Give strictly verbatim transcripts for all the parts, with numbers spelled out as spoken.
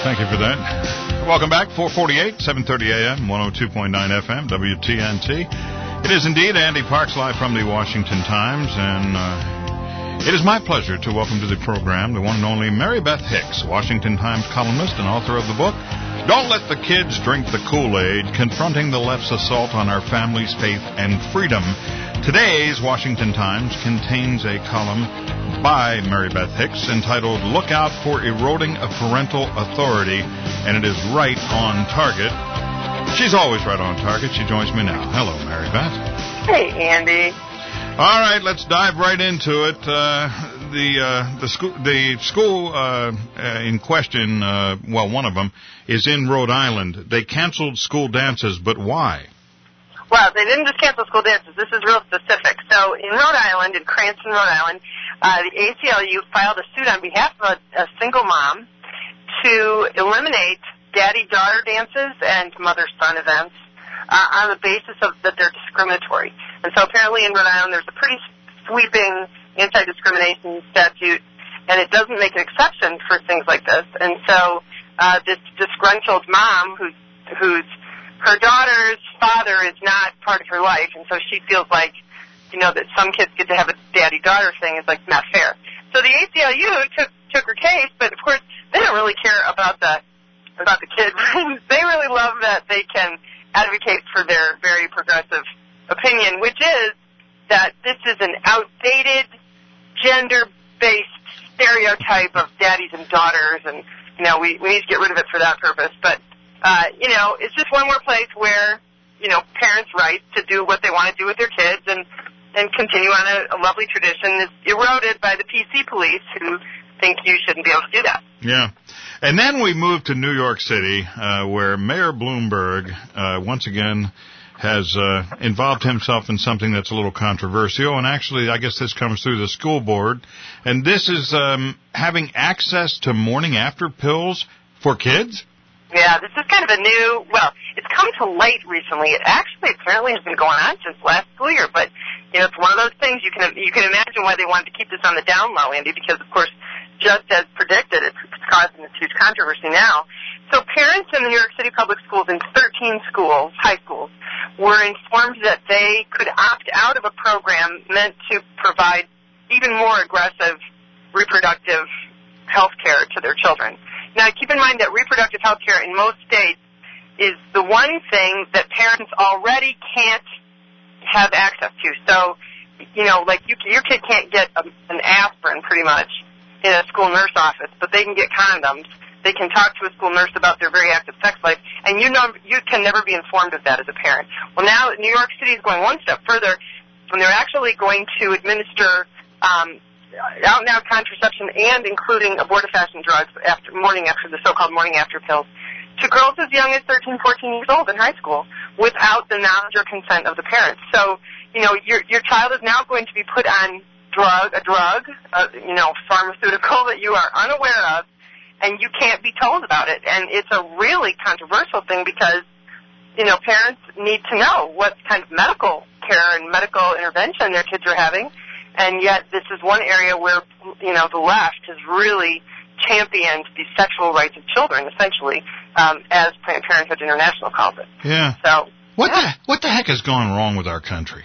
Thank you for that. Welcome back, four forty-eight, seven thirty a.m., one oh two point nine F M, W T N T. It is indeed Andy Parks live from the Washington Times, and uh, it is my pleasure to welcome to the program the one and only Mary Beth Hicks, Washington Times columnist and author of the book, Don't Let the Kids Drink the Kool-Aid, Confronting the Left's Assault on Our Families, Faith, and Freedom. Today's Washington Times contains a column by Mary Beth Hicks entitled Look Out for Eroding of Parental Authority, and it is right on target. She's always right on target. She joins me now. Hello, Mary Beth. Hey, Andy. All right, let's dive right into it. Uh, the uh, the school the school uh, uh, in question, uh, well, one of them is in Rhode Island. They canceled school dances, but why? Well, they didn't just cancel school dances. This is real specific. So in Rhode Island, in Cranston, Rhode Island, uh, the A C L U filed a suit on behalf of a, a single mom to eliminate daddy-daughter dances and mother-son events uh, on the basis of that they're discriminatory. And so apparently in Rhode Island there's a pretty sweeping anti-discrimination statute, and it doesn't make an exception for things like this. And so uh, this disgruntled mom who's who's her daughter's father is not part of her life, and so she feels like, you know, that some kids get to have a daddy-daughter thing is, like, not fair. So the A C L U took took her case, but, of course, they don't really care about the about the kids. They really love that they can advocate for their very progressive opinion, which is that this is an outdated, gender-based stereotype of daddies and daughters, and, you know, we, we need to get rid of it for that purpose. But Uh, you know, it's just one more place where, you know, parents' rights to do what they want to do with their kids and, and continue on a, a lovely tradition is eroded by the P C police who think you shouldn't be able to do that. Yeah. And then we move to New York City, uh, where Mayor Bloomberg, uh, once again, has uh, involved himself in something that's a little controversial. And actually, I guess this comes through the school board. And this is um, having access to morning-after pills for kids? Yeah, this is kind of a new, well, it's come to light recently. It actually apparently has been going on since last school year, but, you know, it's one of those things you can you can imagine why they wanted to keep this on the down low, Andy, because, of course, just as predicted, it's causing this huge controversy now. So parents in the New York City public schools, in thirteen schools, high schools, were informed that they could opt out of a program meant to provide even more aggressive reproductive health care to their children. Now, keep in mind that reproductive health care in most states is the one thing that parents already can't have access to. So, you know, like you, your kid can't get a, an aspirin pretty much in a school nurse office, but they can get condoms. They can talk to a school nurse about their very active sex life, and you know you can never be informed of that as a parent. Well, now New York City is going one step further, and they're actually going to administer um, out-and-out contraception and including abortifacient drugs after morning after the so-called morning after pills to girls as young as thirteen, fourteen years old in high school without the knowledge or consent of the parents. So, you know, your your child is now going to be put on drug, a drug, uh, you know, pharmaceutical that you are unaware of, and you can't be told about it. And it's a really controversial thing because, you know, parents need to know what kind of medical care and medical intervention their kids are having. And yet this is one area where, you know, the left has really championed the sexual rights of children, essentially, um, as Planned Parenthood International calls it. Yeah. So what yeah. the what the heck has gone wrong with our country?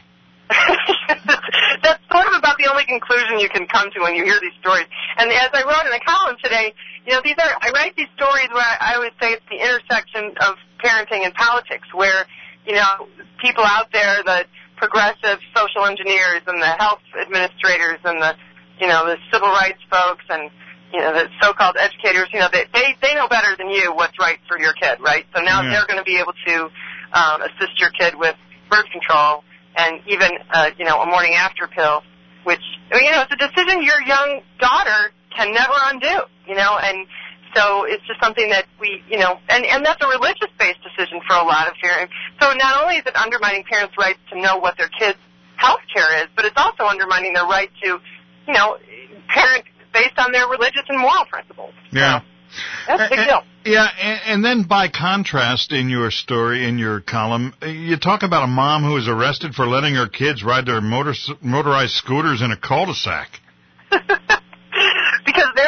That's sort of about the only conclusion you can come to when you hear these stories. And as I wrote in a column today, you know, these are I write these stories where I, I always say it's the intersection of parenting and politics, where, you know, people out there, the progressive social engineers and the health administrators and the, you know, the civil rights folks and, you know, the so-called educators, you know, they they, they know better than you what's right for your kid, right? So now yeah. they're going to be able to um, assist your kid with birth control and even, uh, you know, a morning after pill, which, you know, it's a decision your young daughter can never undo, you know, and so it's just something that we, you know, and, and that's a religious-based decision for a lot of parents. So not only is it undermining parents' rights to know what their kids' health care is, but it's also undermining their right to, you know, parent based on their religious and moral principles. Yeah. So that's a big deal. Yeah, and, and then by contrast in your story, in your column, you talk about a mom who was arrested for letting her kids ride their motor, motorized scooters in a cul-de-sac. Because they're just trying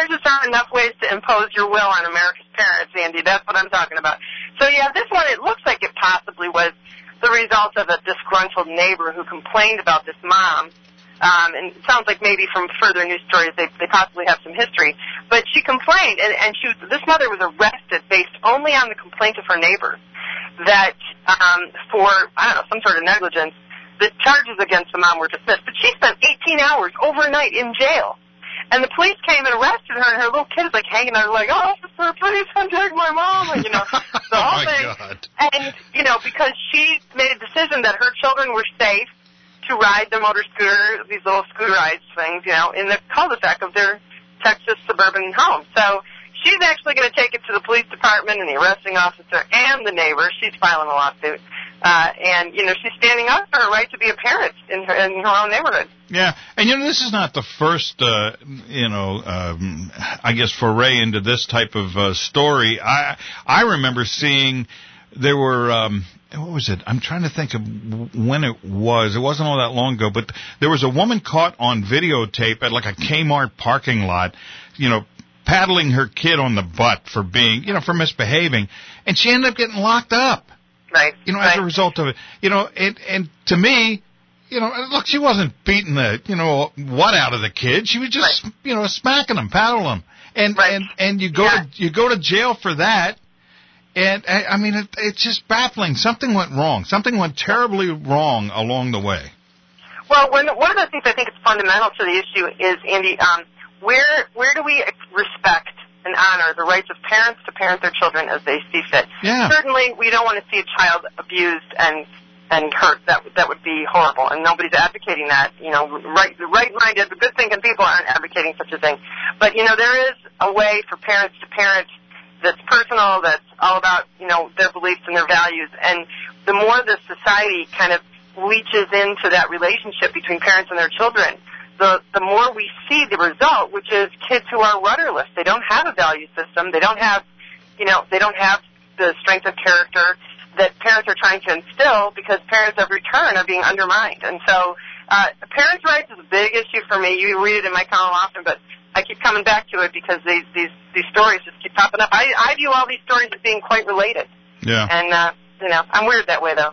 are enough ways to impose your will on America's parents, Andy. That's what I'm talking about. So, yeah, this one, it looks like it possibly was the result of a disgruntled neighbor who complained about this mom. Um, and it sounds like maybe from further news stories they, they possibly have some history. But she complained, and, and she was, this mother was arrested based only on the complaint of her neighbor that um, for, I don't know, some sort of negligence, the charges against the mom were dismissed. But she spent eighteen hours overnight in jail. And the police came and arrested her, and her little kid is like hanging out, like, oh, officer, please come take my mom, and, you know, the whole oh my thing. God. And, you know, because she made a decision that her children were safe to ride their motor scooter, these little scooterized things, you know, in the cul-de-sac of their Texas suburban home. So she's actually going to take it to the police department and the arresting officer and the neighbor. She's filing a lawsuit. Uh, and, you know, she's standing up for her right to be a parent in her, in her own neighborhood. Yeah, and, you know, this is not the first, uh, you know, um, I guess, foray into this type of uh, story. I I remember seeing there were, um, what was it? I'm trying to think of when it was. It wasn't all that long ago, but there was a woman caught on videotape at, like, a Kmart parking lot, you know, paddling her kid on the butt for being, you know, for misbehaving, and she ended up getting locked up. Right. You know, right. as a result of it. You know, and, and to me, you know, look, she wasn't beating the, you know, what out of the kid. She was just, right. you know, smacking him, paddling him. And, right. and, and you go yeah. to, you go to jail for that. And, I, I mean, it, it's just baffling. Something went wrong. Something went terribly wrong along the way. Well, when, one of the things I think is fundamental to the issue is, Andy, um, where, where do we respect and honor the rights of parents to parent their children as they see fit? Yeah. Certainly, we don't want to see a child abused and and hurt. That that would be horrible, and nobody's advocating that. You know, right, the right-minded, the good-thinking people aren't advocating such a thing. But you know, there is a way for parents to parent that's personal, that's all about, you know, their beliefs and their values. And the more the society kind of reaches into that relationship between parents and their children, the the more we see the result, which is kids who are rudderless. They don't have a value system. They don't have, you know, they don't have the strength of character that parents are trying to instill, because parents of return are being undermined. And so uh, parents' rights is a big issue for me. You read it in my column often, but I keep coming back to it because these these, these stories just keep popping up. I, I view all these stories as being quite related. Yeah. And, uh, you know, I'm weird that way, though.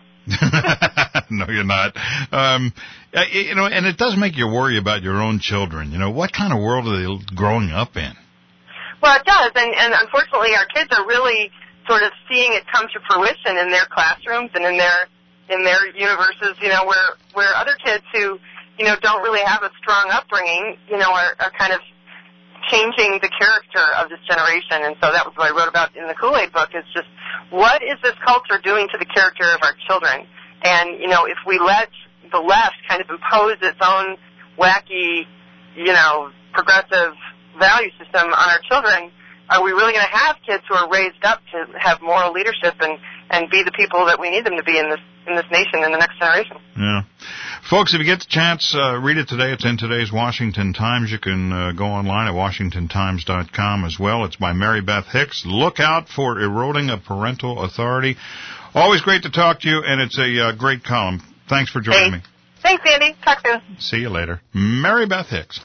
No, you're not. Um, you know, and it does make you worry about your own children. You know, what kind of world are they growing up in? Well, it does, and, and unfortunately our kids are really sort of seeing it come to fruition in their classrooms and in their in their universes, you know, where, where other kids who, you know, don't really have a strong upbringing, you know, are, are kind of changing the character of this generation. And so that was what I wrote about in the Kool-Aid book, is just what is this culture doing to the character of our children? And, you know, if we let the left kind of impose its own wacky, you know, progressive value system on our children, are we really going to have kids who are raised up to have moral leadership and, and be the people that we need them to be in this in this nation in the next generation? Yeah. Folks, if you get the chance, uh, read it today. It's in today's Washington Times. You can uh, go online at washington times dot com as well. It's by Mary Beth Hicks. Look out for eroding of parental authority. Always great to talk to you, and it's a uh, great column. Thanks for joining hey. me. Thanks, Andy. Talk soon. See you later. Mary Beth Hicks.